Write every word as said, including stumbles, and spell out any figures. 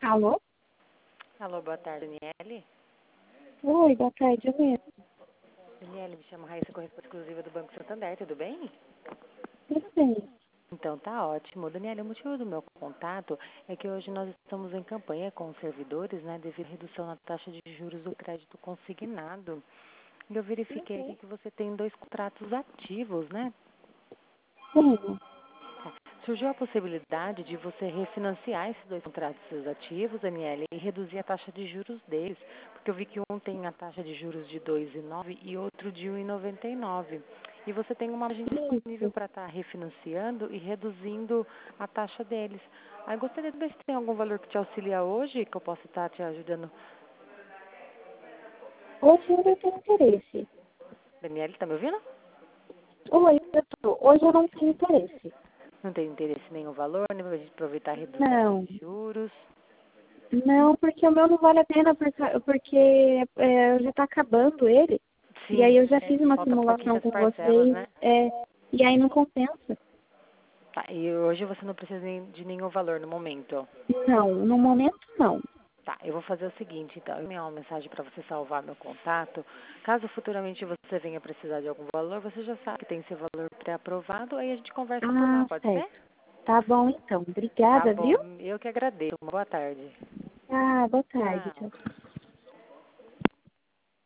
Alô? Alô, boa tarde, Daniele. Oi, boa tarde, eu mesmo. Daniele, me chamo Raíssa, corretora exclusiva do Banco Santander, tudo bem? Tudo bem. Então, tá ótimo. Daniele, o motivo do meu contato é que hoje nós estamos em campanha com os servidores, né, devido à redução na taxa de juros do crédito consignado. E eu verifiquei aqui Uhum. que você tem dois contratos ativos, né? Sim. Surgiu a possibilidade de você refinanciar esses dois contratos seus ativos, Daniela, e reduzir a taxa de juros deles, porque eu vi que um tem a taxa de juros de dois vírgula nove e outro de um vírgula noventa e nove. E você tem uma margem disponível Isso. para estar refinanciando e reduzindo a taxa deles. Aí eu gostaria de ver se tem algum valor que te auxilia hoje, que eu possa estar te ajudando. Hoje eu não tenho interesse. Daniela, está me ouvindo? Oi, eu tô. Hoje eu não tenho interesse. Não tem interesse em nenhum valor, né, para a gente aproveitar e reduzir a taxa Não. de juros. Não, porque o meu não vale a pena, porque, porque é, já tá acabando ele. E aí Sim, eu já é, fiz uma falta simulação pouquinhas com parcelas, vocês, né? é, e aí não compensa. Tá, e hoje você não precisa nem de nenhum valor no momento. Não, no momento não. Tá, eu vou fazer o seguinte, então, eu vou enviar uma mensagem para você salvar meu contato. Caso futuramente você venha precisar de algum valor, você já sabe que tem esse valor pré-aprovado, aí a gente conversa por lá, Ah, pode ser? certo. Tá bom então. Tá Obrigada, bom, viu? eu que agradeço. Uma boa tarde. Ah, boa tarde, Tchau. tchau.